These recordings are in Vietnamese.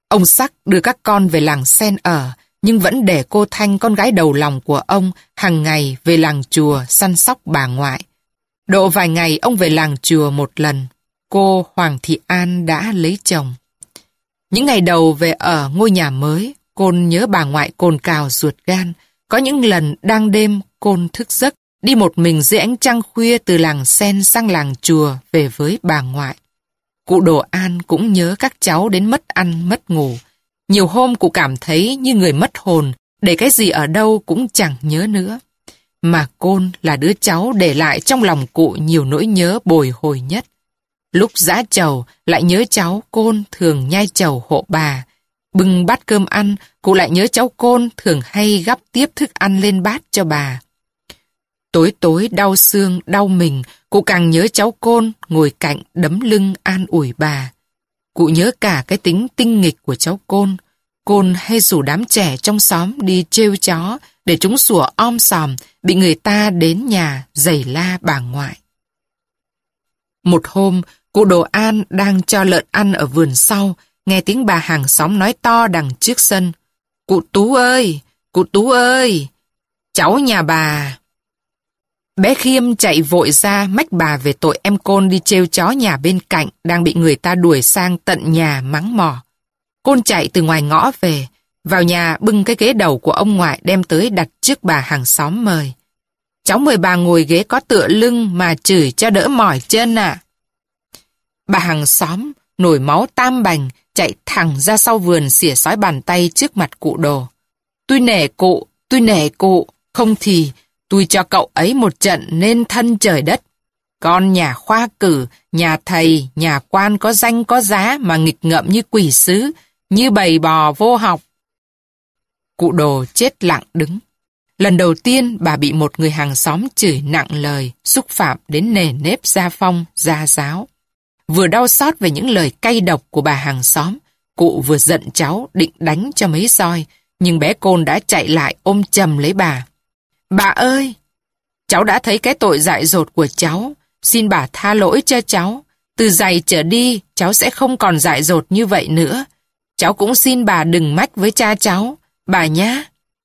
Ông Sắc đưa các con về làng Sen ở, nhưng vẫn để cô Thanh, con gái đầu lòng của ông, hàng ngày về làng chùa săn sóc bà ngoại. Độ vài ngày ông về làng chùa một lần. Cô Hoàng Thị An đã lấy chồng. Những ngày đầu về ở ngôi nhà mới, Côn nhớ bà ngoại cồn cào ruột gan. Có những lần đang đêm Côn thức giấc, đi một mình dưới ánh trăng khuya từ làng Sen sang làng chùa về với bà ngoại. Cụ Đồ An cũng nhớ các cháu đến mất ăn mất ngủ. Nhiều hôm cụ cảm thấy như người mất hồn, để cái gì ở đâu cũng chẳng nhớ nữa. Mà Côn là đứa cháu để lại trong lòng cụ nhiều nỗi nhớ bồi hồi nhất. Lúc giã chầu lại nhớ cháu Côn thường nhai chầu hộ bà. Bưng bát cơm ăn, cụ lại nhớ cháu Côn thường hay gắp tiếp thức ăn lên bát cho bà. Tối tối đau xương, đau mình, cụ càng nhớ cháu Côn ngồi cạnh đấm lưng an ủi bà. Cụ nhớ cả cái tính tinh nghịch của cháu Côn. Côn hay rủ đám trẻ trong xóm đi trêu chó để chúng sủa om sòm, bị người ta đến nhà giày la bà ngoại. Một hôm, cụ Đồ An đang cho lợn ăn ở vườn sau, nghe tiếng bà hàng xóm nói to đằng trước sân. Cụ Tú ơi! Cụ Tú ơi! Cháu nhà bà! Bé Khiêm chạy vội ra mách bà về tội em Côn đi trêu chó nhà bên cạnh đang bị người ta đuổi sang tận nhà mắng mỏ. Côn chạy từ ngoài ngõ về, vào nhà bưng cái ghế đầu của ông ngoại đem tới đặt trước bà hàng xóm mời. Cháu mời bà ngồi ghế có tựa lưng mà chửi cho đỡ mỏi chân ạ. Bà hàng xóm nổi máu tam bành chạy thẳng ra sau vườn xỉa xói bàn tay trước mặt cụ Đồ. Tôi nể cụ, không thì tôi cho cậu ấy một trận nên thân trời đất. Con nhà khoa cử, nhà thầy, nhà quan có danh có giá mà nghịch ngợm như quỷ sứ, như bầy bò vô học. Cụ Đồ chết lặng đứng. Lần đầu tiên bà bị một người hàng xóm chửi nặng lời, xúc phạm đến nề nếp gia phong, gia giáo. Vừa đau xót về những lời cay độc của bà hàng xóm, cụ vừa giận cháu định đánh cho mấy roi, nhưng bé Côn đã chạy lại ôm chầm lấy bà. Bà ơi! Cháu đã thấy cái tội dại dột của cháu, xin bà tha lỗi cho cháu. Từ giày trở đi, cháu sẽ không còn dại dột như vậy nữa. Cháu cũng xin bà đừng mách với cha cháu, bà nhá.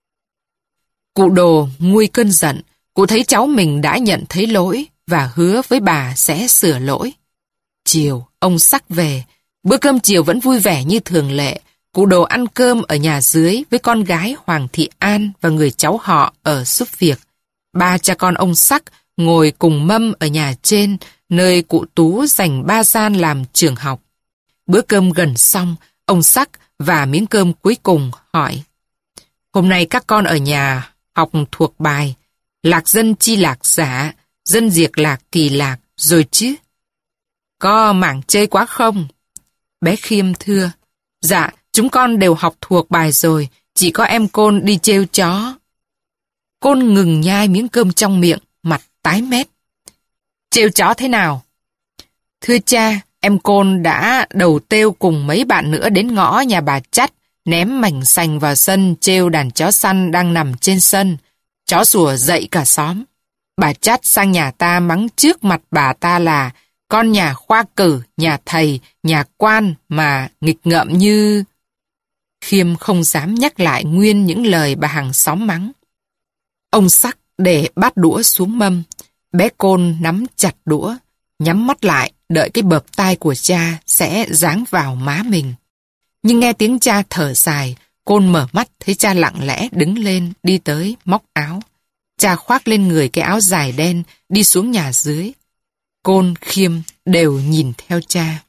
Cụ Đồ nguôi cơn giận, cụ thấy cháu mình đã nhận thấy lỗi và hứa với bà sẽ sửa lỗi. Chiều, ông Sắc về, bữa cơm chiều vẫn vui vẻ như thường lệ. Cụ Đồ ăn cơm ở nhà dưới với con gái Hoàng Thị An và người cháu họ ở giúp việc. Ba cha con ông Sắc ngồi cùng mâm ở nhà trên, nơi cụ Tú dành 3 gian làm trường học. Bữa cơm gần xong, ông Sắc và miếng cơm cuối cùng hỏi. Hôm nay các con ở nhà học thuộc bài lạc dân chi lạc giả, dân diệt lạc kỳ lạc rồi chứ? Có mảng chơi quá không? Bé Khiêm thưa. Dạ, chúng con đều học thuộc bài rồi, chỉ có em Côn đi trêu chó. Côn ngừng nhai miếng cơm trong miệng, mặt tái mét. Trêu chó thế nào? Thưa cha, em Côn đã đầu têu cùng mấy bạn nữa đến ngõ nhà bà Chắt, ném mảnh sành vào sân trêu đàn chó săn đang nằm trên sân. Chó sủa dậy cả xóm. Bà Chắt sang nhà ta mắng trước mặt bà ta là con nhà khoa cử, nhà thầy, nhà quan mà nghịch ngợm như... Khiêm không dám nhắc lại nguyên những lời bà hàng xóm mắng. Ông Sắc để bát đũa xuống mâm. Bé Côn nắm chặt đũa, nhắm mắt lại đợi cái bợp tai của cha sẽ giáng vào má mình. Nhưng nghe tiếng cha thở dài, Côn mở mắt thấy cha lặng lẽ đứng lên đi tới móc áo. Cha khoác lên người cái áo dài đen đi xuống nhà dưới. Côn, Khiêm đều nhìn theo cha.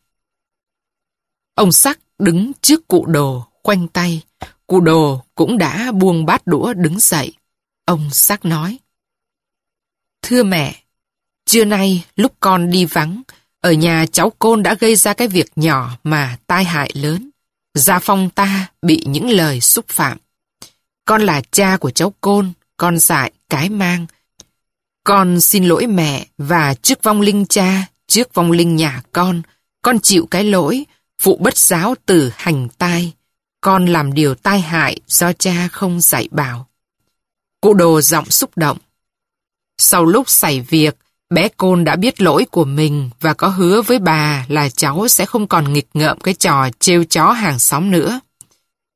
Ông Sắc đứng trước cụ Đồ khoanh tay. Cụ Đồ cũng đã buông bát đũa đứng dậy. Ông Sắc nói. Thưa mẹ, trưa nay lúc con đi vắng, ở nhà cháu Côn đã gây ra cái việc nhỏ mà tai hại lớn. Gia phong ta bị những lời xúc phạm. Con là cha của cháu Côn, con dại cái mang. Con xin lỗi mẹ và trước vong linh cha, trước vong linh nhà con chịu cái lỗi, phụ bất giáo tử hành tai. Con làm điều tai hại do cha không dạy bảo. Cụ Đồ giọng xúc động. Sau lúc xảy việc, bé Côn đã biết lỗi của mình và có hứa với bà là cháu sẽ không còn nghịch ngợm cái trò trêu chó hàng xóm nữa.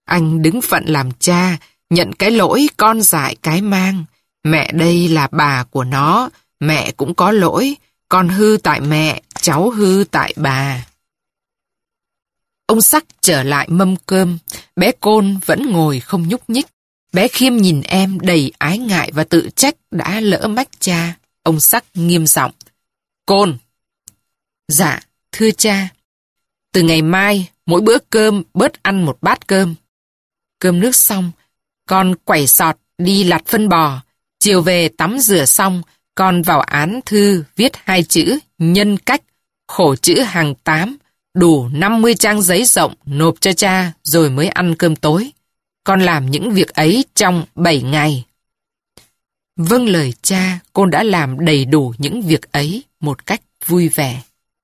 Anh đứng phận làm cha, nhận cái lỗi con dại cái mang. Mẹ đây là bà của nó, mẹ cũng có lỗi, con hư tại mẹ, cháu hư tại bà. Ông Sắc trở lại mâm cơm, bé Côn vẫn ngồi không nhúc nhích. Bé Khiêm nhìn em đầy ái ngại và tự trách đã lỡ mách cha. Ông Sắc nghiêm giọng. Côn! Dạ, thưa cha. Từ ngày mai, mỗi bữa cơm bớt ăn một bát cơm. Cơm nước xong, con quẩy sọt đi lặt phân bò. Chiều về tắm rửa xong, con vào án thư viết 2 chữ nhân cách, khổ chữ hàng 8, đủ 50 trang giấy rộng nộp cho cha rồi mới ăn cơm tối. Con làm những việc ấy trong 7 ngày. Vâng lời cha, Côn đã làm đầy đủ những việc ấy một cách vui vẻ.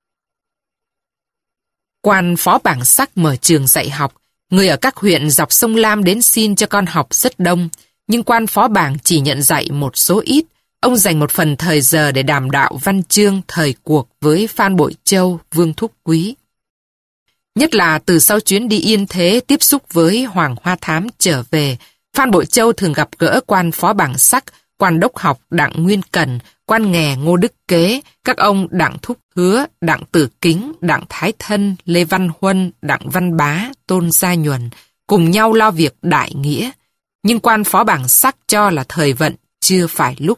Quan phó bảng Sắc mở trường dạy học, người ở các huyện dọc sông Lam đến xin cho con học rất đông, nhưng quan phó bảng chỉ nhận dạy một số ít. Ông dành một phần thời giờ để đàm đạo văn chương thời cuộc với Phan Bội Châu, Vương Thúc Quý. Nhất là từ sau chuyến đi Yên Thế tiếp xúc với Hoàng Hoa Thám trở về, Phan Bội Châu thường gặp gỡ quan phó bảng Sắc, quan đốc học Đặng Nguyên Cẩn, quan nghè Ngô Đức Kế, các ông Đặng Thúc Hứa, Đặng Tử Kính, Đặng Thái Thân, Lê Văn Huân, Đặng Văn Bá, Tôn Gia Nhuần, cùng nhau lo việc đại nghĩa. Nhưng quan phó bảng Sắc cho là thời vận chưa phải lúc.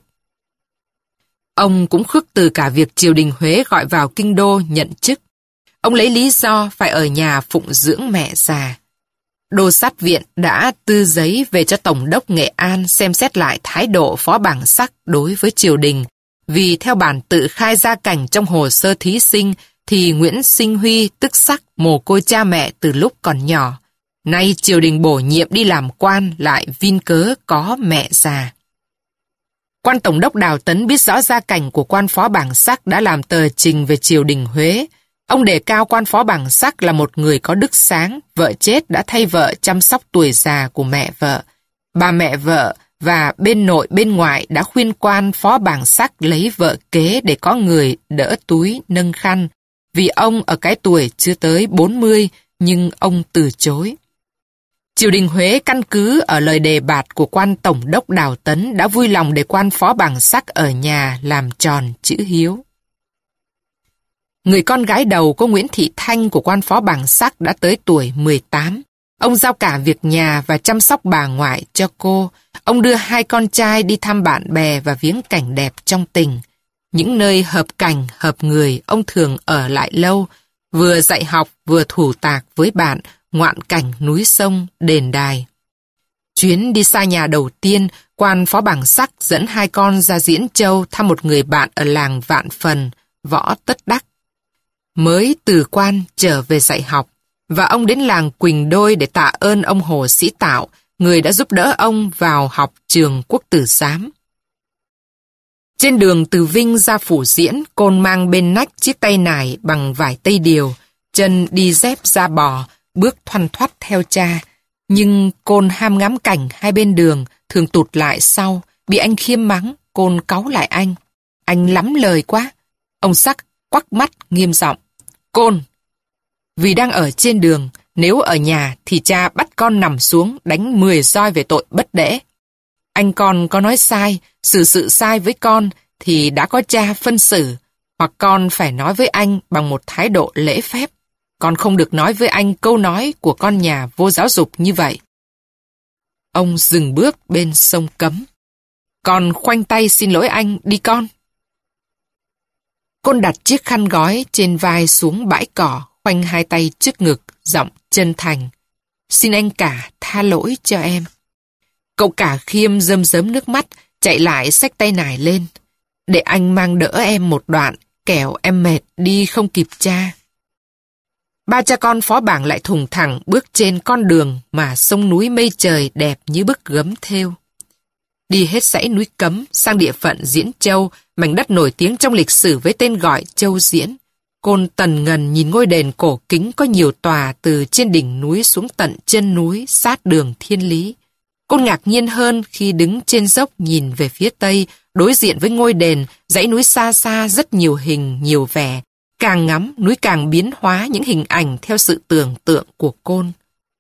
Ông cũng khước từ cả việc triều đình Huế gọi vào kinh đô nhận chức. Ông lấy lý do phải ở nhà phụng dưỡng mẹ già. Đô sát viện đã tư giấy về cho Tổng đốc Nghệ An xem xét lại thái độ phó bảng Sắc đối với triều đình, vì theo bản tự khai gia cảnh trong hồ sơ thí sinh thì Nguyễn Sinh Huy tức Sắc mồ côi cha mẹ từ lúc còn nhỏ. Nay triều đình bổ nhiệm đi làm quan lại vin cớ có mẹ già. Quan Tổng đốc Đào Tấn biết rõ gia cảnh của quan phó bảng Sắc đã làm tờ trình về triều đình Huế. Ông đề cao quan phó bảng Sắc là một người có đức sáng, vợ chết đã thay vợ chăm sóc tuổi già của mẹ vợ. Bà mẹ vợ và bên nội bên ngoại đã khuyên quan phó bảng Sắc lấy vợ kế để có người đỡ túi nâng khăn, vì ông ở cái tuổi chưa tới 40 nhưng ông từ chối. Triều đình Huế căn cứ ở lời đề bạt của quan Tổng đốc Đào Tấn đã vui lòng để quan phó bảng Sắc ở nhà làm tròn chữ hiếu. Người con gái đầu có Nguyễn Thị Thanh của quan phó bảng Sắc đã tới tuổi 18. Ông giao cả việc nhà và chăm sóc bà ngoại cho cô. Ông đưa 2 con trai đi thăm bạn bè và viếng cảnh đẹp trong tỉnh. Những nơi hợp cảnh, hợp người, ông thường ở lại lâu, vừa dạy học vừa thủ tạc với bạn, ngoạn cảnh núi sông, đền đài. Chuyến đi xa nhà đầu tiên, quan phó bảng Sắc dẫn 2 con ra Diễn Châu thăm một người bạn ở làng Vạn Phần, Võ Tất Đắc. Mới từ quan trở về dạy học, và ông đến làng Quỳnh Đôi để tạ ơn ông Hồ Sĩ Tạo, người đã giúp đỡ ông vào học trường Quốc Tử Giám. Trên đường từ Vinh ra Phủ Diễn, Côn mang bên nách chiếc tay nải bằng vải tây điều, chân đi dép da bò, bước thoăn thoắt theo cha. Nhưng Côn ham ngắm cảnh hai bên đường, thường tụt lại sau, bị anh Khiêm mắng, Côn cáu lại anh. Anh lắm lời quá. Ông Sắc quắc mắt nghiêm giọng. Côn! Vì đang ở trên đường, nếu ở nhà thì cha bắt con nằm xuống đánh 10 roi về tội bất đễ. Anh con có nói sai, xử sự sai với con thì đã có cha phân xử, hoặc con phải nói với anh bằng một thái độ lễ phép. Con không được nói với anh câu nói của con nhà vô giáo dục như vậy. Ông dừng bước bên sông Cấm. Con khoanh tay xin lỗi anh, đi con. Côn đặt chiếc khăn gói trên vai xuống bãi cỏ, khoanh 2 tay trước ngực, giọng chân thành. Xin anh cả tha lỗi cho em. Cậu cả Khiêm rơm rớm nước mắt, chạy lại xách tay nải lên. Để anh mang đỡ em một đoạn, kẻo em mệt đi không kịp cha. Ba cha con phó bảng lại thùng thẳng bước trên con đường mà sông núi mây trời đẹp như bức gấm thêu. Đi hết dãy núi Cấm sang địa phận Diễn Châu, mảnh đất nổi tiếng trong lịch sử với tên gọi Châu Diễn. Côn tần ngần nhìn ngôi đền cổ kính có nhiều tòa từ trên đỉnh núi xuống tận chân núi sát đường Thiên Lý. Côn ngạc nhiên hơn khi đứng trên dốc nhìn về phía tây, đối diện với ngôi đền, dãy núi xa xa rất nhiều hình, nhiều vẻ. Càng ngắm, núi càng biến hóa những hình ảnh theo sự tưởng tượng của Côn.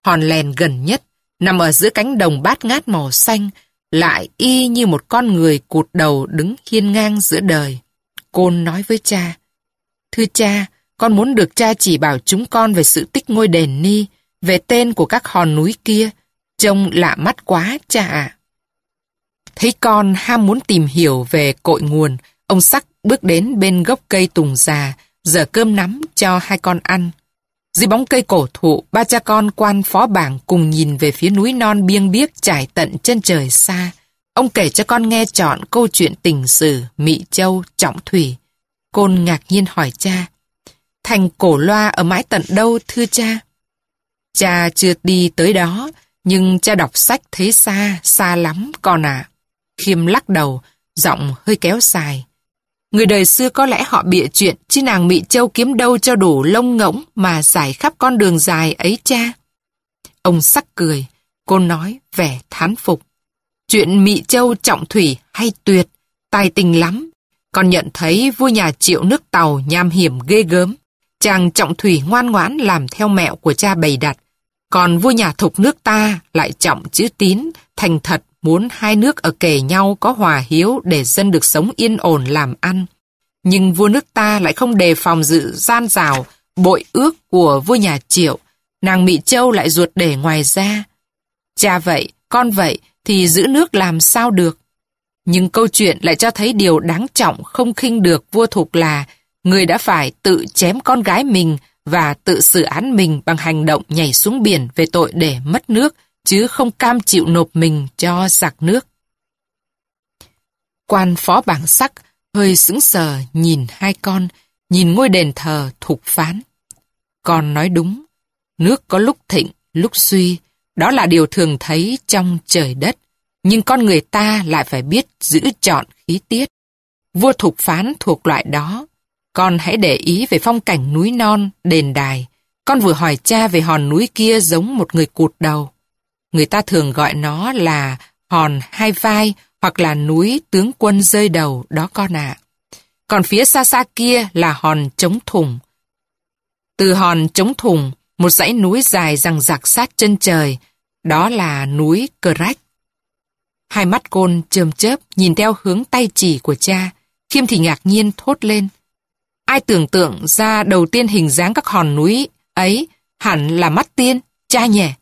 Hòn lèn gần nhất, nằm ở giữa cánh đồng bát ngát màu xanh, lại y như một con người cụt đầu đứng hiên ngang giữa đời. Côn nói với cha, thưa cha, con muốn được cha chỉ bảo chúng con về sự tích ngôi đền Ni, về tên của các hòn núi kia. Trông lạ mắt quá, cha ạ. Thấy con ham muốn tìm hiểu về cội nguồn, ông Sắc bước đến bên gốc cây tùng già, giở cơm nắm cho hai con ăn. Dưới bóng cây cổ thụ, ba cha con quan phó bảng cùng nhìn về phía núi non biêng biếc trải tận chân trời xa. Ông kể cho con nghe trọn câu chuyện tình sử Mị Châu, Trọng Thủy. Côn ngạc nhiên hỏi cha, thành Cổ Loa ở mãi tận đâu thưa cha? Cha chưa đi tới đó, nhưng cha đọc sách thấy xa, xa lắm con ạ. Khiêm lắc đầu, giọng hơi kéo dài. Người đời xưa có lẽ họ bịa chuyện, chứ nàng Mị Châu kiếm đâu cho đủ lông ngỗng mà giải khắp con đường dài ấy cha. Ông Sắc cười, Côn nói vẻ thán phục. Chuyện Mị Châu Trọng Thủy hay tuyệt, tài tình lắm. Con nhận thấy vua nhà Triệu nước Tàu nham hiểm ghê gớm. Chàng Trọng Thủy ngoan ngoãn làm theo mẹo của cha bày đặt. Còn vua nhà Thục nước ta lại trọng chữ tín, thành thật muốn hai nước ở kề nhau có hòa hiếu để dân được sống yên ổn làm ăn. Nhưng vua nước ta lại không đề phòng sự gian rào, bội ước của vua nhà Triệu. Nàng Mị Châu lại ruột để ngoài ra. Cha vậy, con vậy thì giữ nước làm sao được? Nhưng câu chuyện lại cho thấy điều đáng trọng không khinh được vua Thục là người đã phải tự chém con gái mình và tự xử án mình bằng hành động nhảy xuống biển về tội để mất nước, chứ không cam chịu nộp mình cho giặc nước. Quan phó bảng Sắc hơi sững sờ nhìn hai con, nhìn ngôi đền thờ Thục phán. Con nói đúng, nước có lúc thịnh, lúc suy, đó là điều thường thấy trong trời đất, nhưng con người ta lại phải biết giữ trọn khí tiết. Vua Thục phán thuộc loại đó. Con hãy để ý về phong cảnh núi non, đền đài. Con vừa hỏi cha về hòn núi kia giống một người cụt đầu. Người ta thường gọi nó là hòn hai vai hoặc là núi tướng quân rơi đầu đó con ạ. Còn phía xa xa kia là hòn trống thùng. Từ hòn trống thùng, một dãy núi dài dằng dặc sát chân trời, đó là núi Cờ Rách. Hai mắt Côn chớm chớp nhìn theo hướng tay chỉ của cha. Khiêm thì ngạc nhiên thốt lên. Ai tưởng tượng ra đầu tiên hình dáng các hòn núi ấy hẳn là mắt tiên, cha nhỉ?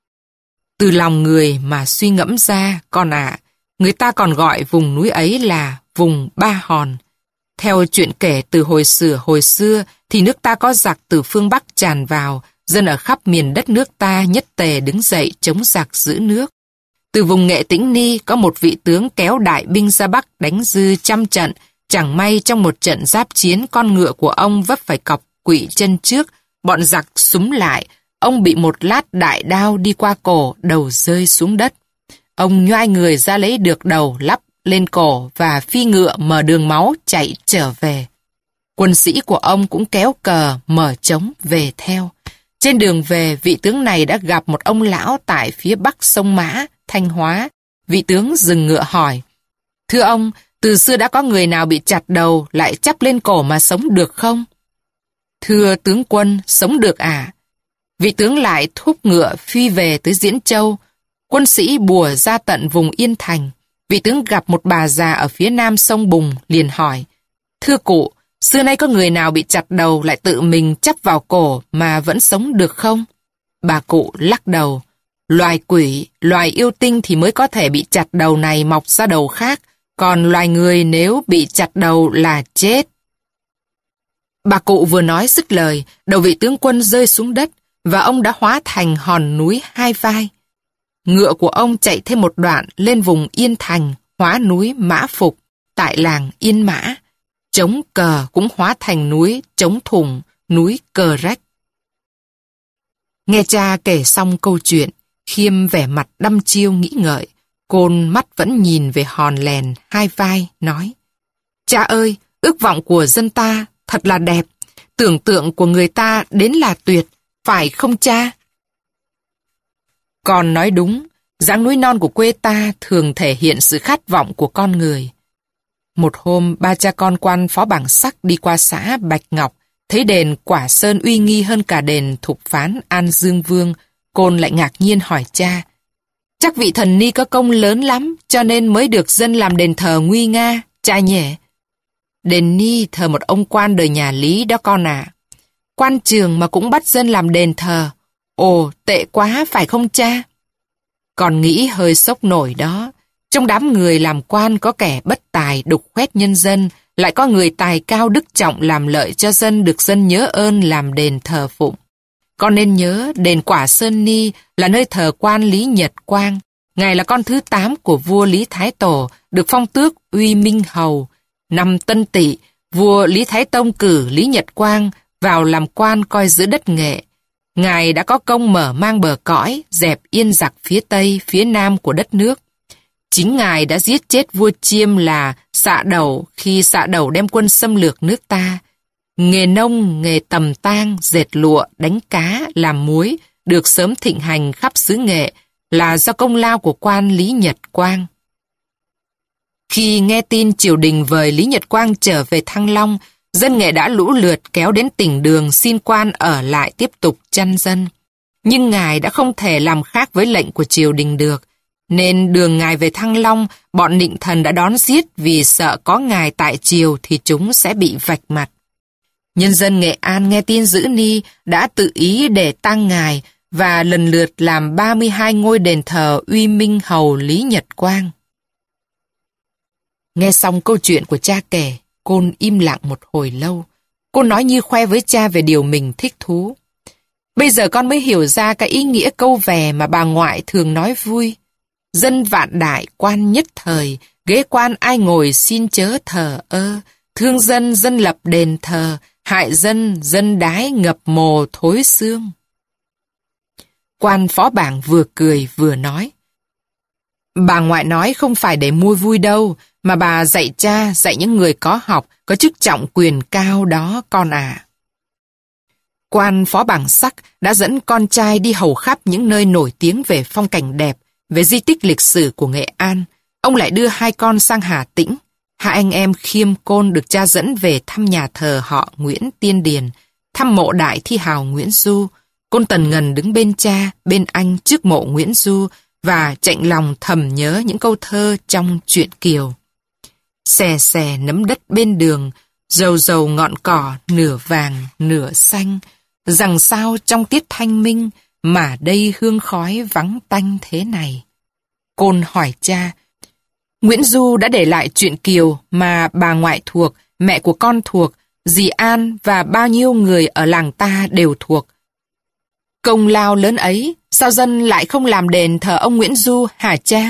Từ lòng người mà suy ngẫm ra, con ạ, người ta còn gọi vùng núi ấy là vùng Ba Hòn. Theo chuyện kể từ hồi xưa thì nước ta có giặc từ phương Bắc tràn vào, dân ở khắp miền đất nước ta nhất tề đứng dậy chống giặc giữ nước. Từ vùng Nghệ Tĩnh Ni có một vị tướng kéo đại binh ra Bắc đánh dư trăm trận, chẳng may trong một trận giáp chiến con ngựa của ông vấp phải cọc quỵ chân trước, bọn giặc xúm lại, ông bị một lát đại đao đi qua cổ, đầu rơi xuống đất. Ông nhoai người ra lấy được đầu lắp lên cổ và phi ngựa mở đường máu chạy trở về. Quân sĩ của ông cũng kéo cờ mở trống về theo. Trên đường về, vị tướng này đã gặp một ông lão tại phía bắc sông Mã, Thanh Hóa. Vị tướng dừng ngựa hỏi, thưa ông, từ xưa đã có người nào bị chặt đầu lại chắp lên cổ mà sống được không? Thưa tướng quân, sống được à? Vị tướng lại thúc ngựa phi về tới Diễn Châu. Quân sĩ bùa ra tận vùng Yên Thành. Vị tướng gặp một bà già ở phía nam sông Bùng, liền hỏi, thưa cụ, xưa nay có người nào bị chặt đầu lại tự mình chắp vào cổ mà vẫn sống được không? Bà cụ lắc đầu, loài quỷ, loài yêu tinh thì mới có thể bị chặt đầu này mọc ra đầu khác, còn loài người nếu bị chặt đầu là chết. Bà cụ vừa nói dứt lời, đầu vị tướng quân rơi xuống đất và ông đã hóa thành hòn núi hai vai. Ngựa của ông chạy thêm một đoạn lên vùng Yên Thành, hóa núi Mã Phục, tại làng Yên Mã. Trống cờ cũng hóa thành núi Trống Thùng, núi Cờ Rách. Nghe cha kể xong câu chuyện, Khiêm vẻ mặt đăm chiêu nghĩ ngợi. Côn mắt vẫn nhìn về hòn lèn hai vai, nói, cha ơi, ước vọng của dân ta thật là đẹp, tưởng tượng của người ta đến là tuyệt, phải không cha? Con nói đúng, dãy núi non của quê ta thường thể hiện sự khát vọng của con người. Một hôm, ba cha con quan phó bảng Sắc đi qua xã Bạch Ngọc, thấy đền Quả Sơn uy nghi hơn cả đền Thục phán An Dương Vương. Côn lại ngạc nhiên hỏi cha. Chắc vị thần ni có công lớn lắm, cho nên mới được dân làm đền thờ nguy nga, cha nhỉ? Đền ni thờ một ông quan đời nhà Lý đó con ạ. Quan trường mà cũng bắt dân làm đền thờ. Ồ, tệ quá phải không cha? Con nghĩ hơi sốc nổi đó. Trong đám người làm quan có kẻ bất tài đục khoét nhân dân, lại có người tài cao đức trọng làm lợi cho dân được dân nhớ ơn làm đền thờ phụng. Con nên nhớ đền Quả Sơn Ni là nơi thờ quan Lý Nhật Quang. Ngài là con thứ 8 của vua Lý Thái Tổ, được phong tước Uy Minh Hầu. Năm Tân Tỵ, vua Lý Thái Tông cử Lý Nhật Quang vào làm quan coi giữ đất Nghệ. Ngài đã có công mở mang bờ cõi, dẹp yên giặc phía Tây, phía Nam của đất nước. Chính Ngài đã giết chết vua Chiêm là Xạ Đầu khi Xạ Đầu đem quân xâm lược nước ta. Nghề nông, nghề tầm tang, dệt lụa, đánh cá, làm muối được sớm thịnh hành khắp xứ Nghệ là do công lao của quan Lý Nhật Quang. Khi nghe tin triều đình vời Lý Nhật Quang trở về Thăng Long, dân Nghệ đã lũ lượt kéo đến tỉnh Đường xin quan ở lại tiếp tục chăn dân. Nhưng Ngài đã không thể làm khác với lệnh của triều đình được, nên đường Ngài về Thăng Long, bọn nịnh thần đã đón giết vì sợ có Ngài tại triều thì chúng sẽ bị vạch mặt. Nhân dân Nghệ An nghe tin giữ ni đã tự ý để tang Ngài và lần lượt làm 32 ngôi đền thờ Uy Minh Hầu Lý Nhật Quang. Nghe xong câu chuyện của cha kể, Côn im lặng một hồi lâu. Cô nói như khoe với cha về điều mình thích thú. Bây giờ con mới hiểu ra cái ý nghĩa câu vè mà bà ngoại thường nói vui. Dân vạn đại, quan nhất thời, ghế quan ai ngồi xin chớ thờ ơ. Thương dân, dân lập đền thờ, hại dân, dân đái ngập mồ thối xương. Quan phó bảng vừa cười vừa nói. Bà ngoại nói không phải để mua vui đâu, mà bà dạy cha, dạy những người có học, có chức trọng quyền cao đó con à. Quan phó bảng Sắc đã dẫn con trai đi hầu khắp những nơi nổi tiếng về phong cảnh đẹp, về di tích lịch sử của Nghệ An. Ông lại đưa 2 con sang Hà Tĩnh. 2 anh em Khiêm Côn được cha dẫn về thăm nhà thờ họ Nguyễn Tiên Điền, thăm mộ đại thi hào Nguyễn Du. Côn Tần Ngần đứng bên cha, bên anh trước mộ Nguyễn Du và chạnh lòng thầm nhớ những câu thơ trong truyện Kiều. Xè xè nấm đất bên đường, dầu dầu ngọn cỏ nửa vàng nửa xanh, rằng sao trong tiết thanh minh mà đây hương khói vắng tanh thế này. Côn hỏi cha, Nguyễn Du đã để lại truyện Kiều mà bà ngoại thuộc, mẹ của con thuộc, dì An và bao nhiêu người ở làng ta đều thuộc. Công lao lớn ấy, sao dân lại không làm đền thờ ông Nguyễn Du hả cha?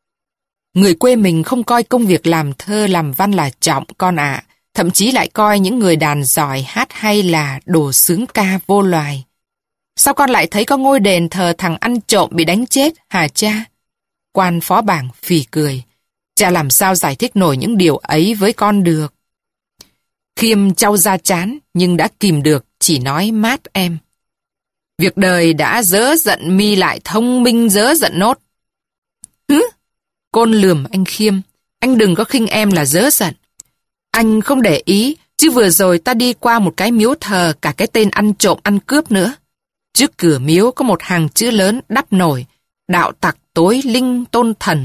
Người quê mình không coi công việc làm thơ làm văn là trọng con ạ, thậm chí lại coi những người đàn giỏi hát hay là đồ sướng ca vô loài. Sao con lại thấy có ngôi đền thờ thằng ăn trộm bị đánh chết hả cha? Quan phó bảng phì cười. Cha làm sao giải thích nổi những điều ấy với con được? Khiêm chau da chán nhưng đã kìm được, chỉ nói mát em. Việc đời đã dỡ giận mi lại thông minh dỡ giận nốt. Hứ? Côn lườm anh Khiêm. Anh đừng có khinh em là dỡ giận. Anh không để ý, chứ vừa rồi ta đi qua một cái miếu thờ cả cái tên ăn trộm ăn cướp nữa. Trước cửa miếu có một hàng chữ lớn đắp nổi, đạo tặc tối linh tôn thần.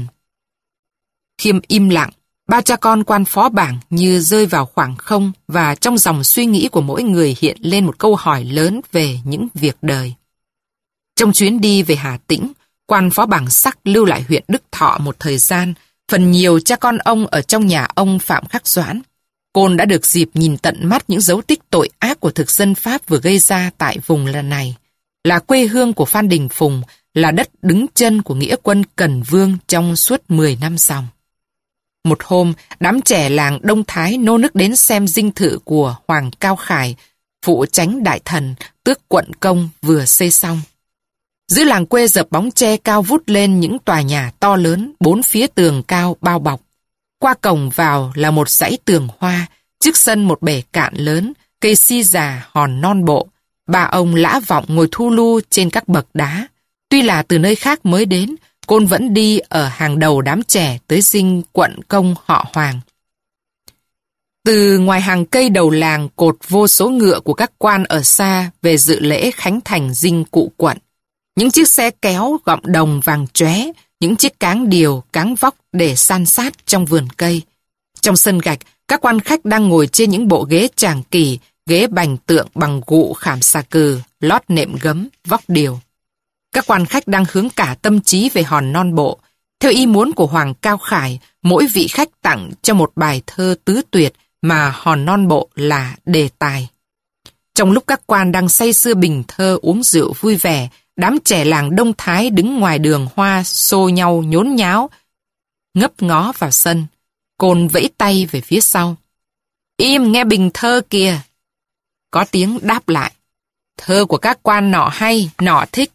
Khiêm im lặng, ba cha con quan phó bảng như rơi vào khoảng không và trong dòng suy nghĩ của mỗi người hiện lên một câu hỏi lớn về những việc đời. Trong chuyến đi về Hà Tĩnh, quan phó bảng Sắc lưu lại huyện Đức Thọ một thời gian, phần nhiều cha con ông ở trong nhà ông Phạm Khắc Doãn. Côn đã được dịp nhìn tận mắt những dấu tích tội ác của thực dân Pháp vừa gây ra tại vùng lần này. Là quê hương của Phan Đình Phùng, là đất đứng chân của nghĩa quân Cần Vương trong suốt 10 năm dòng. Một hôm, đám trẻ làng Đông Thái nô nức đến xem dinh thự của Hoàng Cao Khải, phụ chánh đại thần, tước quận công vừa xây xong. Giữa làng quê dập bóng tre cao vút lên những tòa nhà to lớn, 4 phía tường cao bao bọc. Qua cổng vào là một dãy tường hoa, trước sân một bể cạn lớn, cây si già hòn non bộ. Ba ông lã vọng ngồi thu lu trên các bậc đá. Tuy là từ nơi khác mới đến, Côn vẫn đi ở hàng đầu đám trẻ tới dinh quận công họ Hoàng. Từ ngoài hàng cây đầu làng cột vô số ngựa của các quan ở xa về dự lễ khánh thành dinh cụ quận. những chiếc xe kéo gọng đồng vàng chóe, những chiếc cáng điều, cáng vóc để san sát trong vườn cây. Trong sân gạch, các quan khách đang ngồi trên những bộ ghế tràng kỳ, ghế bành tượng bằng gụ khảm xà cừ, lót nệm gấm, vóc điều. Các quan khách đang hướng cả tâm trí về hòn non bộ. Theo ý muốn của Hoàng Cao Khải, mỗi vị khách tặng cho một bài thơ tứ tuyệt mà hòn non bộ là đề tài. Trong lúc các quan đang say sưa bình thơ uống rượu vui vẻ, đám trẻ làng Đông Thái đứng ngoài đường hoa xô nhau nhốn nháo, ngấp ngó vào sân. Côn vẫy tay về phía sau. Im nghe bình thơ kìa. Có tiếng đáp lại. Thơ của các quan nọ hay, nọ thích.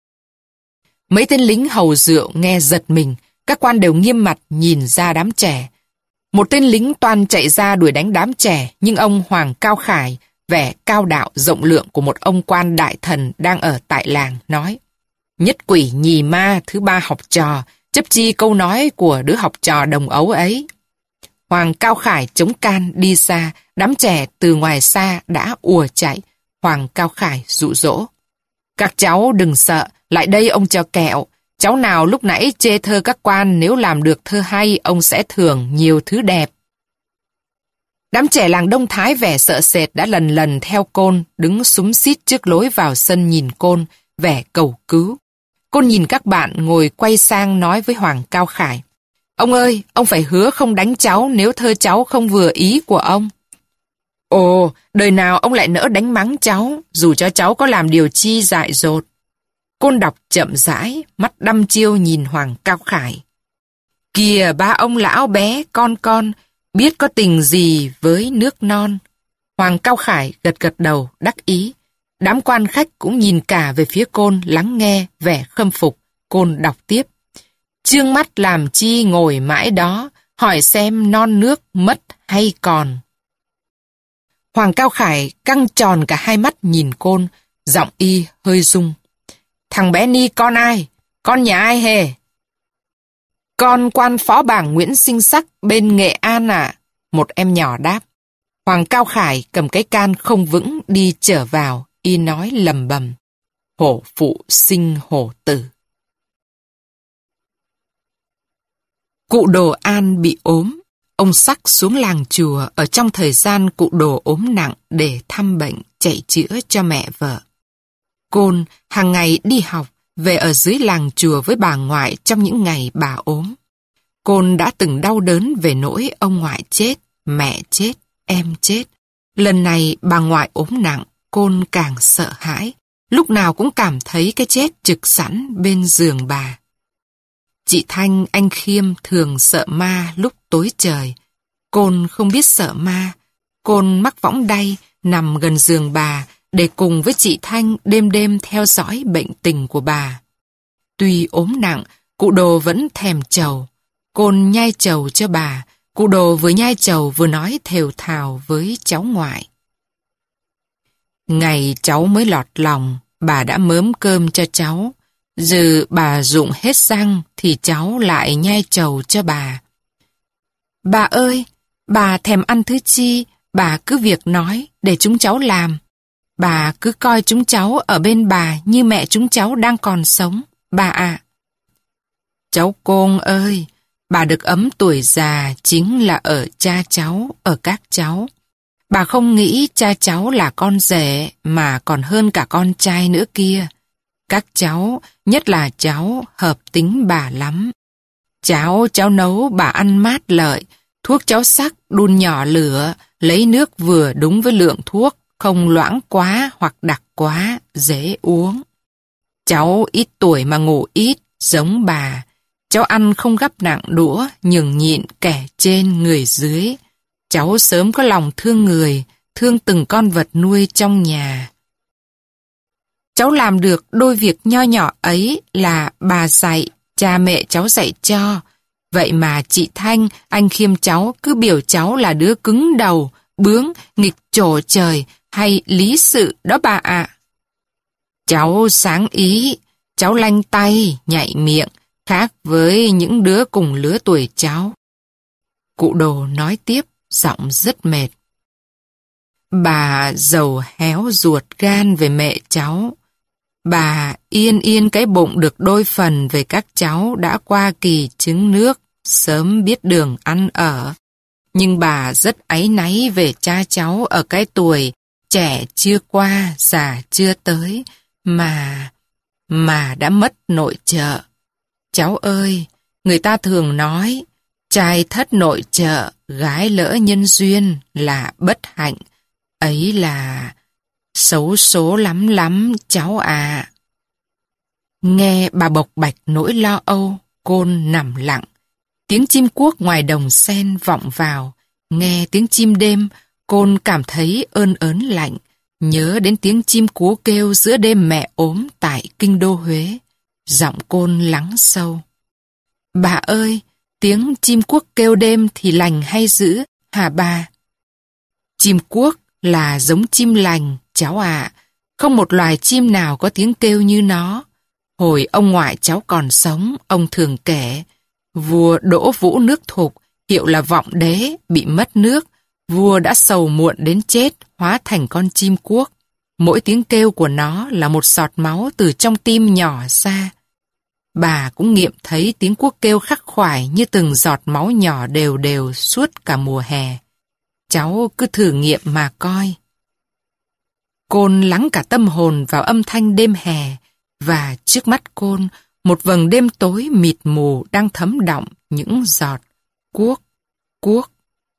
Mấy tên lính hầu rượu nghe giật mình, các quan đều nghiêm mặt nhìn ra đám trẻ. Một tên lính toan chạy ra đuổi đánh đám trẻ, nhưng ông Hoàng Cao Khải, vẻ cao đạo rộng lượng của một ông quan đại thần đang ở tại làng, nói: Nhất quỷ nhì ma thứ ba học trò, chấp chi câu nói của đứa học trò đồng ấu ấy. Hoàng Cao Khải chống can đi xa, đám trẻ từ ngoài xa đã ùa chạy. Hoàng Cao Khải dụ dỗ: Các cháu đừng sợ, lại đây ông cho kẹo. Cháu nào lúc nãy chê thơ các quan, nếu làm được thơ hay, ông sẽ thưởng nhiều thứ đẹp. Đám trẻ làng Đông Thái vẻ sợ sệt đã lần lần theo Côn, đứng xúm xít trước lối vào sân nhìn Côn, vẻ cầu cứu. Côn nhìn các bạn ngồi quay sang nói với Hoàng Cao Khải: Ông ơi, ông phải hứa không đánh cháu nếu thơ cháu không vừa ý của ông. Ồ, đời nào ông lại nỡ đánh mắng cháu, dù cho cháu có làm điều chi dại dột. Côn đọc chậm rãi, mắt đăm chiêu nhìn Hoàng Cao Khải. Kìa ba ông lão bé, con, biết có tình gì với nước non. Hoàng Cao Khải gật gật đầu, đắc ý. Đám quan khách cũng nhìn cả về phía Côn, lắng nghe, vẻ khâm phục. Côn đọc tiếp. Trương mắt làm chi ngồi mãi đó, hỏi xem non nước mất hay còn. Hoàng Cao Khải căng tròn cả hai mắt nhìn Côn, giọng y hơi rung. Thằng bé Ni con ai? Con nhà ai hề? Con quan phó bảng Nguyễn Sinh Sắc bên Nghệ An à? Một em nhỏ đáp. Hoàng Cao Khải cầm cái can không vững đi trở vào, y nói lầm bầm. Hổ phụ sinh hổ tử. Cụ Đồ An bị ốm. Ông Sắc xuống làng chùa ở trong thời gian cụ Đồ ốm nặng để thăm bệnh, chạy chữa cho mẹ vợ. Côn hàng ngày đi học, về ở dưới làng chùa với bà ngoại trong những ngày bà ốm. Côn đã từng đau đớn về nỗi ông ngoại chết, mẹ chết, em chết. Lần này bà ngoại ốm nặng, Côn càng sợ hãi. Lúc nào cũng cảm thấy cái chết trực sẵn bên giường bà. Chị Thanh, anh Khiêm thường sợ ma lúc tối trời. Côn không biết sợ ma. Côn mắc võng đay, nằm gần giường bà, để cùng với chị Thanh đêm đêm theo dõi bệnh tình của bà. Tuy ốm nặng, cụ Đồ vẫn thèm trầu. Côn nhai trầu cho bà, cụ Đồ vừa nhai trầu vừa nói thều thào với cháu ngoại. Ngày cháu mới lọt lòng, bà đã mớm cơm cho cháu. Giờ bà rụng hết răng thì cháu lại nhai trầu cho bà. Bà ơi, bà thèm ăn thứ chi, bà cứ việc nói để chúng cháu làm. Bà cứ coi chúng cháu ở bên bà như mẹ chúng cháu đang còn sống, bà ạ. Cháu Côn ơi, bà được ấm tuổi già chính là ở cha cháu, ở các cháu. Bà không nghĩ cha cháu là con rể mà còn hơn cả con trai nữa kia. Các cháu, nhất là cháu, hợp tính bà lắm. Cháu nấu bà ăn mát lợi, thuốc cháu sắc đun nhỏ lửa, lấy nước vừa đúng với lượng thuốc, không loãng quá hoặc đặc quá, dễ uống. Cháu ít tuổi mà ngủ ít, giống bà. Cháu ăn không gắp nặng đũa, nhường nhịn kẻ trên người dưới. Cháu sớm có lòng thương người, thương từng con vật nuôi trong nhà. Cháu làm được đôi việc nho nhỏ ấy là bà dạy, cha mẹ cháu dạy cho. Vậy mà chị Thanh, anh Khiêm cháu cứ biểu cháu là đứa cứng đầu, bướng, nghịch trổ trời hay lý sự đó bà ạ. Cháu sáng ý, cháu lanh tay, nhạy miệng, khác với những đứa cùng lứa tuổi cháu. Cụ Đồ nói tiếp, giọng rất mệt. Bà giàu héo ruột gan về mẹ cháu. Bà yên yên cái bụng được đôi phần về các cháu đã qua kỳ trứng nước, sớm biết đường ăn ở. Nhưng bà rất áy náy về cha cháu ở cái tuổi trẻ chưa qua, già chưa tới, mà đã mất nội trợ. Cháu ơi, người ta thường nói, trai thất nội trợ, gái lỡ nhân duyên là bất hạnh. Ấy là xấu số lắm lắm, cháu à. Nghe bà bộc bạch nỗi lo âu, Côn nằm lặng. Tiếng chim cuốc ngoài đồng sen vọng vào. Nghe tiếng chim đêm, Côn cảm thấy ơn ớn lạnh. Nhớ đến tiếng chim cú kêu giữa đêm mẹ ốm tại kinh đô Huế. Giọng Côn lắng sâu. Bà ơi, tiếng chim cuốc kêu đêm thì lành hay dữ, hả bà? Chim cuốc là giống chim lành, cháu ạ. Không một loài chim nào có tiếng kêu như nó. Hồi ông ngoại cháu còn sống, ông thường kể, vua Đỗ Vũ nước Thục, hiệu là Vọng Đế, bị mất nước. Vua đã sầu muộn đến chết, hóa thành con chim cuốc. Mỗi tiếng kêu của nó là một giọt máu từ trong tim nhỏ ra. Bà cũng nghiệm thấy tiếng cuốc kêu khắc khoải như từng giọt máu nhỏ đều đều suốt cả mùa hè. Cháu cứ thử nghiệm mà coi. Côn lắng cả tâm hồn vào âm thanh đêm hè, và trước mắt Côn, một vầng đêm tối mịt mù đang thấm đọng những giọt cuốc, cuốc.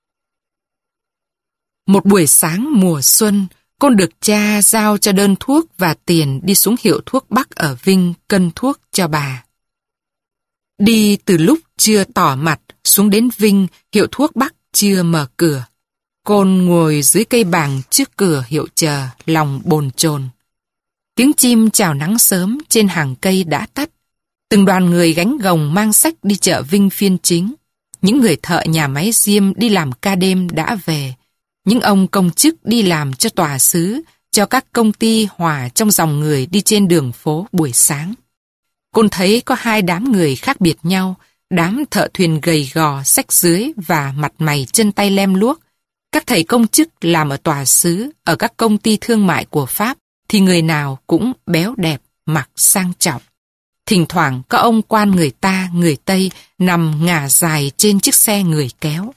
Một buổi sáng mùa xuân, Côn được cha giao cho đơn thuốc và tiền đi xuống hiệu thuốc Bắc ở Vinh cân thuốc cho bà. Đi từ lúc chưa tỏ mặt xuống đến Vinh, hiệu thuốc Bắc chưa mở cửa. Côn ngồi dưới cây bàng trước cửa hiệu chờ, lòng bồn chồn. Tiếng chim chào nắng sớm trên hàng cây đã tắt. Từng đoàn người gánh gồng mang sách đi chợ Vinh phiên chính. Những người thợ nhà máy diêm đi làm ca đêm đã về. Những ông công chức đi làm cho tòa xứ, cho các công ty hòa trong dòng người đi trên đường phố buổi sáng. Côn thấy có hai đám người khác biệt nhau, đám thợ thuyền gầy gò, xách dưới và mặt mày chân tay lem luốc. Các thầy công chức làm ở tòa xứ, ở các công ty thương mại của Pháp, thì người nào cũng béo đẹp, mặc sang trọng. Thỉnh thoảng có ông quan người ta, người Tây, nằm ngả dài trên chiếc xe người kéo.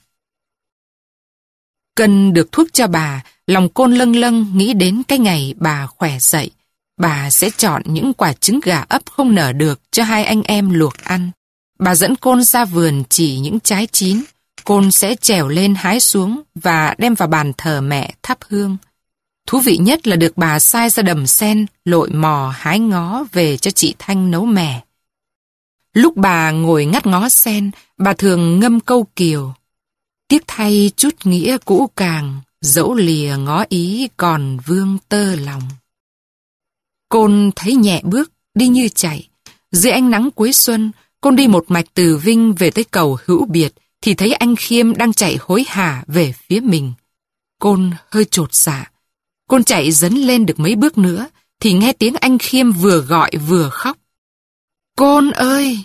Cân được thuốc cho bà, lòng Côn lâng lâng nghĩ đến cái ngày bà khỏe dậy. Bà sẽ chọn những quả trứng gà ấp không nở được cho hai anh em luộc ăn. Bà dẫn Côn ra vườn chỉ những trái chín. Côn sẽ trèo lên hái xuống và đem vào bàn thờ mẹ thắp hương. Thú vị nhất là được bà sai ra đầm sen, lội mò hái ngó về cho chị Thanh nấu mè. Lúc bà ngồi ngắt ngó sen, bà thường ngâm câu kiều. Tiếc thay chút nghĩa cũ càng, dẫu lìa ngó ý còn vương tơ lòng. Côn thấy nhẹ bước, đi như chạy. Dưới ánh nắng cuối xuân, Côn đi một mạch từ Vinh về tới cầu Hữu Biệt, thì thấy anh Khiêm đang chạy hối hả về phía mình. Côn hơi chột dạ. Côn chạy dấn lên được mấy bước nữa, thì nghe tiếng anh Khiêm vừa gọi vừa khóc. Côn ơi!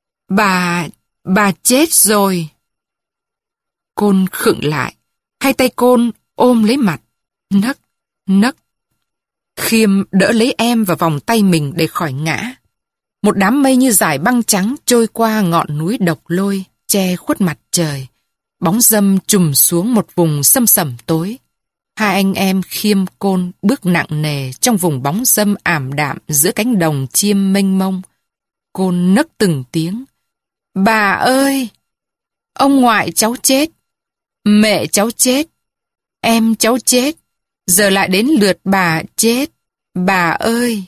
Bà chết rồi! Côn khựng lại, hai tay Côn ôm lấy mặt, nấc, nấc. Khiêm đỡ lấy em vào vòng tay mình để khỏi ngã. Một đám mây như dải băng trắng trôi qua ngọn núi Độc Lôi, che khuất mặt trời. Bóng râm trùm xuống một vùng sâm sẩm tối. Hai anh em Khiêm Côn bước nặng nề trong vùng bóng râm ảm đạm giữa cánh đồng chiêm mênh mông. Côn nấc từng tiếng. Bà ơi! Ông ngoại cháu chết. Mẹ cháu chết. Em cháu chết. Giờ lại đến lượt bà chết. Bà ơi!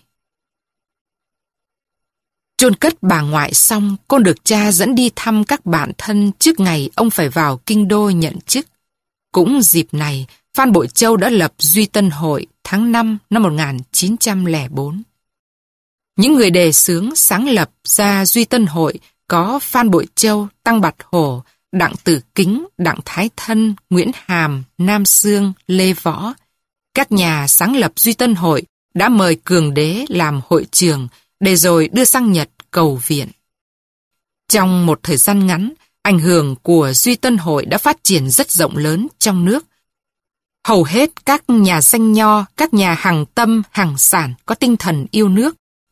Chôn cất bà ngoại xong, Côn được cha dẫn đi thăm các bạn thân trước ngày ông phải vào kinh đô nhận chức. Cũng dịp này, Phan Bội Châu đã lập Duy Tân Hội tháng 5 năm 1904. Những người đề xướng sáng lập ra Duy Tân Hội có Phan Bội Châu, Tăng Bạt Hổ, Đặng Tử Kính, Đặng Thái Thân, Nguyễn Hàm, Nam Xương, Lê Võ. Các nhà sáng lập Duy Tân Hội đã mời Cường Đế làm hội trưởng để rồi đưa sang Nhật cầu viện. Trong một thời gian ngắn, ảnh hưởng của Duy Tân Hội đã phát triển rất rộng lớn trong nước. Hầu hết các nhà danh nho, các nhà hàng tâm, hàng sản có tinh thần yêu nước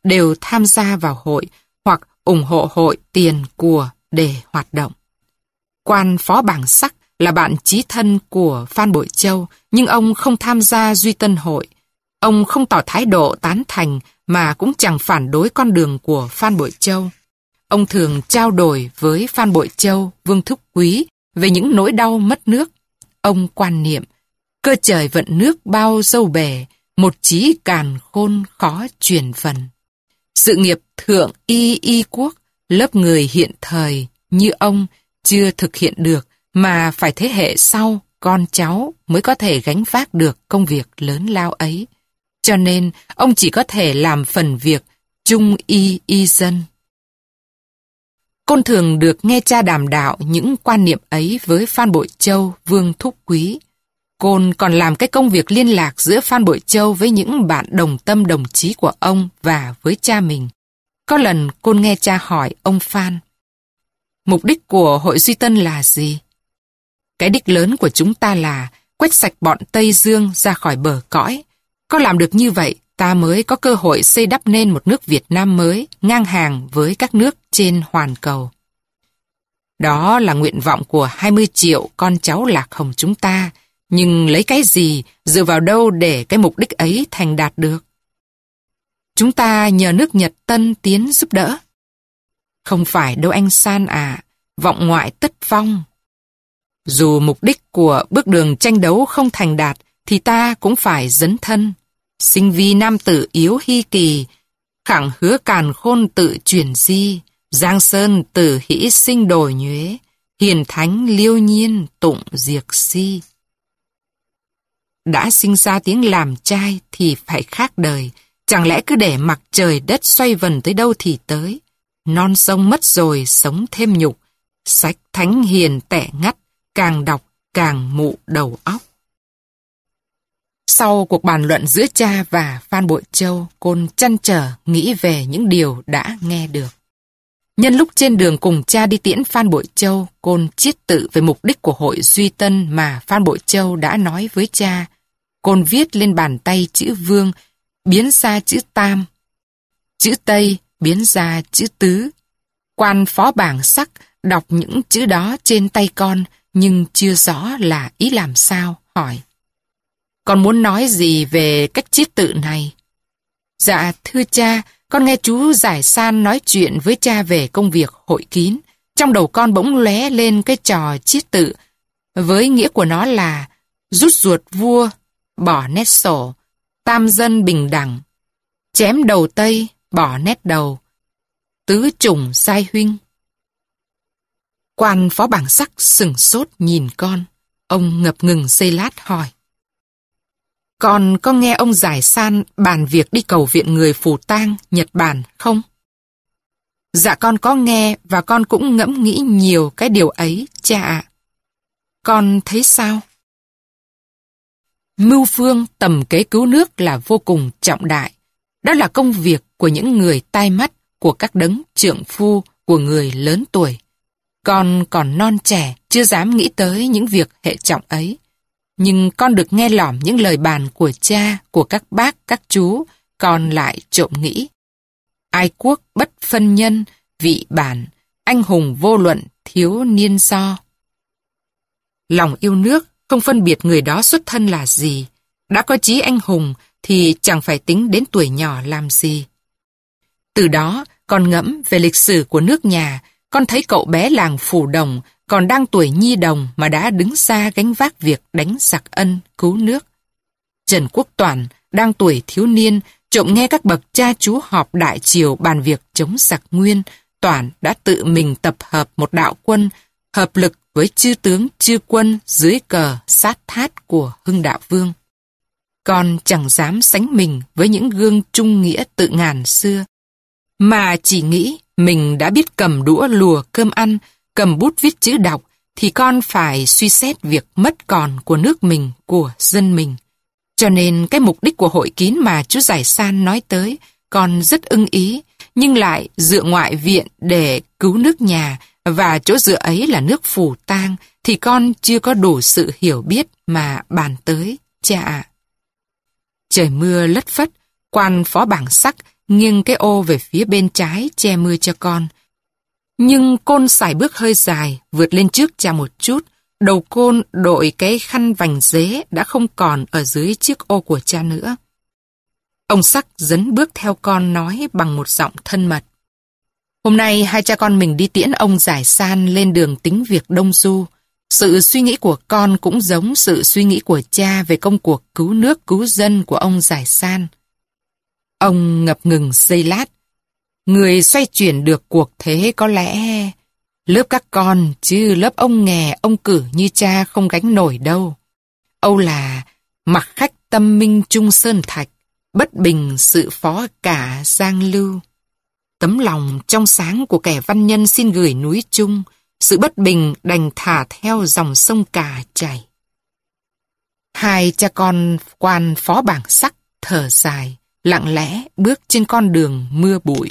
đều tham gia vào hội hoặc ủng hộ hội tiền của để hoạt động. Quan phó bảng Sắc là bạn chí thân của Phan Bội Châu, nhưng ông không tham gia Duy Tân hội. Ông không tỏ thái độ tán thành mà cũng chẳng phản đối con đường của Phan Bội Châu. Ông thường trao đổi với Phan Bội Châu, Vương Thúc Quý về những nỗi đau mất nước. Ông quan niệm, cơ trời vận nước bao dâu bể, một chí càn khôn khó truyền phần. Sự nghiệp thượng y quốc, lớp người hiện thời như ông chưa thực hiện được, mà phải thế hệ sau, con cháu mới có thể gánh vác được công việc lớn lao ấy. Cho nên, ông chỉ có thể làm phần việc trung y dân. Côn thường được nghe cha đàm đạo những quan niệm ấy với Phan Bội Châu, Vương Thúc Quý. Côn còn làm cái công việc liên lạc giữa Phan Bội Châu với những bạn đồng tâm đồng chí của ông và với cha mình. Có lần Côn nghe cha hỏi ông Phan, mục đích của hội Duy Tân là gì? Cái đích lớn của chúng ta là quét sạch bọn Tây Dương ra khỏi bờ cõi. Có làm được như vậy, ta mới có cơ hội xây đắp nên một nước Việt Nam mới, ngang hàng với các nước trên hoàn cầu. Đó là nguyện vọng của 20 triệu con cháu Lạc Hồng chúng ta, nhưng lấy cái gì, dựa vào đâu để cái mục đích ấy thành đạt được? Chúng ta nhờ nước Nhật Tân tiến giúp đỡ. Không phải đâu anh San à, vọng ngoại tất vong. Dù mục đích của bước đường tranh đấu không thành đạt, thì ta cũng phải dấn thân. Sinh vi nam tử yếu hy kỳ, khẳng hứa càn khôn tự chuyển di, Giang Sơn tử hỷ sinh đổi nhuế, hiền thánh liêu nhiên tụng diệt si. Đã sinh ra tiếng làm trai thì phải khác đời, chẳng lẽ cứ để mặc trời đất xoay vần tới đâu thì tới. Non sông mất rồi sống thêm nhục, sách thánh hiền tẻ ngắt, càng đọc càng mụ đầu óc. Sau cuộc bàn luận giữa cha và Phan Bội Châu, Côn trăn trở nghĩ về những điều đã nghe được. Nhân lúc trên đường cùng cha đi tiễn Phan Bội Châu, Côn chiết tự về mục đích của hội Duy Tân mà Phan Bội Châu đã nói với cha. Côn viết lên bàn tay chữ Vương, biến ra chữ Tam, chữ Tây biến ra chữ Tứ. Quan phó bảng Sắc đọc những chữ đó trên tay con, nhưng chưa rõ là ý làm sao, hỏi. Con muốn nói gì về cách chiết tự này? Dạ, thưa cha, con nghe chú Giải San nói chuyện với cha về công việc hội kín. Trong đầu con bỗng lóe lên cái trò chiết tự, với nghĩa của nó là rút ruột vua, bỏ nét sổ, tam dân bình đẳng, chém đầu Tây, bỏ nét đầu, tứ chủng giai huynh. Quan phó bảng Sắc sửng sốt nhìn con. Ông ngập ngừng giây lát hỏi. Con có nghe ông Giải San bàn việc đi cầu viện người phù tang Nhật Bản không? Dạ con có nghe và con cũng ngẫm nghĩ nhiều cái điều ấy, cha ạ. Con thấy sao? Mưu phương tầm kế cứu nước là vô cùng trọng đại. Đó là công việc của những người tai mắt, của các đấng trượng phu, của người lớn tuổi. Con còn non trẻ, chưa dám nghĩ tới những việc hệ trọng ấy. Nhưng con được nghe lỏm những lời bàn của cha, của các bác, các chú, con lại trộm nghĩ. Ai quốc bất phân nhân, vị bản, anh hùng vô luận, thiếu niên do. Lòng yêu nước, không phân biệt người đó xuất thân là gì. Đã có chí anh hùng, thì chẳng phải tính đến tuổi nhỏ làm gì. Từ đó, con ngẫm về lịch sử của nước nhà, con thấy cậu bé làng Phủ Đồng còn đang tuổi nhi đồng mà đã đứng ra gánh vác việc đánh giặc ân, cứu nước. Trần Quốc Toản đang tuổi thiếu niên, trộm nghe các bậc cha chú họp đại triều bàn việc chống giặc Nguyên, Toản đã tự mình tập hợp một đạo quân, hợp lực với chư tướng chư quân dưới cờ sát thát của Hưng Đạo Vương. Con chẳng dám sánh mình với những gương trung nghĩa tự ngàn xưa, mà chỉ nghĩ mình đã biết cầm đũa lùa cơm ăn, cầm bút viết chữ đọc, thì con phải suy xét việc mất còn của nước mình, của dân mình. Cho nên cái mục đích của hội kín mà chú Giải San nói tới, con rất ưng ý, nhưng lại dựa ngoại viện để cứu nước nhà, và chỗ dựa ấy là nước Phù Tang, thì con chưa có đủ sự hiểu biết mà bàn tới, cha ạ. Trời mưa lất phất, quan phó bảng Sắc nghiêng cái ô về phía bên trái che mưa cho con. Nhưng Côn sải bước hơi dài, vượt lên trước cha một chút. Đầu Côn đội cái khăn vành dế đã không còn ở dưới chiếc ô của cha nữa. Ông Sắc dấn bước theo con nói bằng một giọng thân mật. Hôm nay hai cha con mình đi tiễn ông Giải San lên đường tính việc Đông Du. Sự suy nghĩ của con cũng giống sự suy nghĩ của cha về công cuộc cứu nước cứu dân của ông Giải San. Ông ngập ngừng giây lát. Người xoay chuyển được cuộc thế có lẽ lớp các con, chứ lớp ông nghè ông cử như cha không gánh nổi đâu. Âu là mặc khách tâm minh trung sơn thạch, bất bình sự phó cả giang lưu. Tấm lòng trong sáng của kẻ văn nhân xin gửi núi Trung, sự bất bình đành thả theo dòng sông cả chảy. Hai cha con quan phó bảng Sắc thở dài, lặng lẽ bước trên con đường mưa bụi.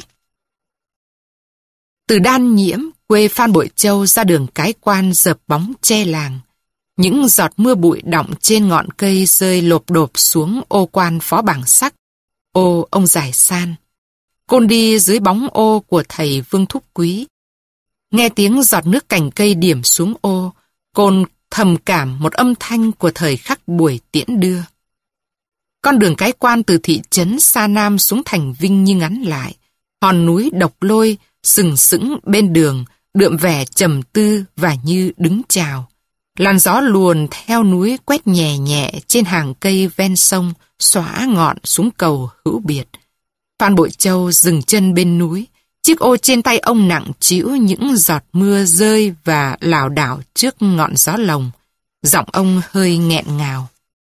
Từ Đan Nhiễm, quê Phan Bội Châu ra đường Cái Quan dợp bóng che làng. Những giọt mưa bụi đọng trên ngọn cây rơi lộp độp xuống ô quan phó bảng Sắc, ô ông Giải San. Côn đi dưới bóng ô của thầy Vương Thúc Quý. Nghe tiếng giọt nước cành cây điểm xuống ô, Côn thầm cảm một âm thanh của thời khắc buổi tiễn đưa. Con đường Cái Quan từ thị trấn Sa Nam xuống thành Vinh như ngắn lại. Hòn núi Độc Lôi sừng sững bên đường, đượm vẻ trầm tư và như đứng chào. Làn gió luồn theo núi quét nhẹ nhẹ trên hàng cây ven sông, xõa ngọn xuống cầu hữu biệt. Phan Bội Châu dừng chân bên núi. Chiếc ô trên tay ông nặng trĩu những giọt mưa rơi và lảo đảo trước ngọn gió lồng. Giọng ông hơi nghẹn ngào.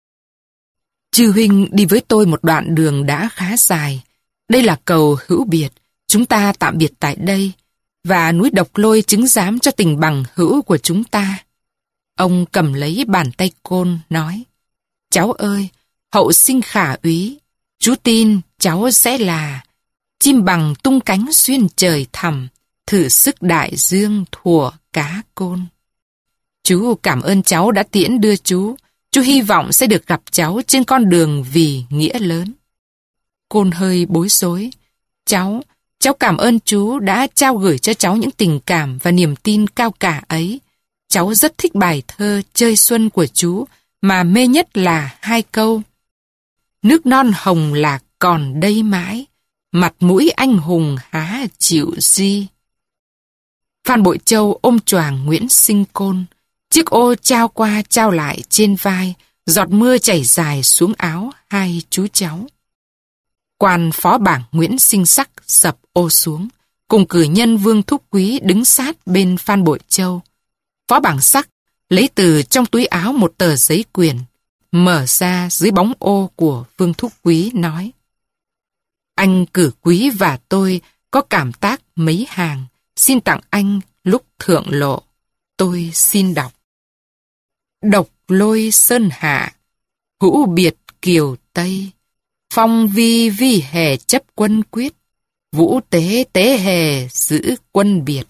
Chư huynh đi với tôi một đoạn đường đã khá dài. Đây là cầu hữu biệt. Chúng ta tạm biệt tại đây. Và núi Độc Lôi chứng giám cho tình bằng hữu của chúng ta. Ông cầm lấy bàn tay Côn nói. Cháu ơi, hậu sinh khả úy. Chú tin cháu sẽ là chim bằng tung cánh xuyên trời thẳm, thử sức đại dương thủa cá Côn. Chú cảm ơn cháu đã tiễn đưa chú. Chú hy vọng sẽ được gặp cháu trên con đường vì nghĩa lớn. Côn hơi bối rối. Cháu cảm ơn chú đã trao gửi cho cháu những tình cảm và niềm tin cao cả ấy. Cháu rất thích bài thơ Chơi Xuân của chú, mà mê nhất là hai câu. Nước non hồng lạc còn đây mãi, mặt mũi anh hùng há chịu di. Phan Bội Châu ôm choàng Nguyễn Sinh Côn, chiếc ô trao qua trao lại trên vai, giọt mưa chảy dài xuống áo hai chú cháu. Quan phó bảng Nguyễn Sinh Sắc sập ô xuống, cùng cử nhân Vương Thúc Quý đứng sát bên Phan Bội Châu. Phó bảng Sắc lấy từ trong túi áo một tờ giấy quyền, mở ra dưới bóng ô của Vương Thúc Quý nói. Anh cử quý và tôi có cảm tác mấy hàng, xin tặng anh lúc thượng lộ. Tôi xin đọc. Độc Lôi sơn hạ, hữu biệt kiều Tây, phong vi vi hề chấp quân quyết, vũ tế tế hề giữ quân biệt.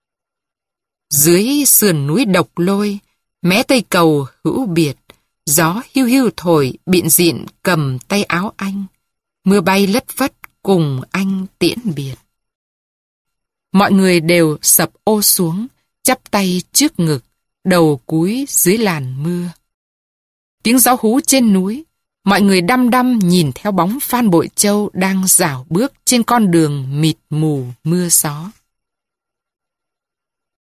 Dưới sườn núi Độc Lôi, mé tây cầu hữu biệt, gió hiu hiu thổi bịn dịn cầm tay áo anh, mưa bay lất phất cùng anh tiễn biệt. Mọi người đều sập ô xuống, chắp tay trước ngực, đầu cúi dưới làn mưa. Tiếng gió hú trên núi, mọi người đăm đăm nhìn theo bóng Phan Bội Châu đang rảo bước trên con đường mịt mù mưa gió.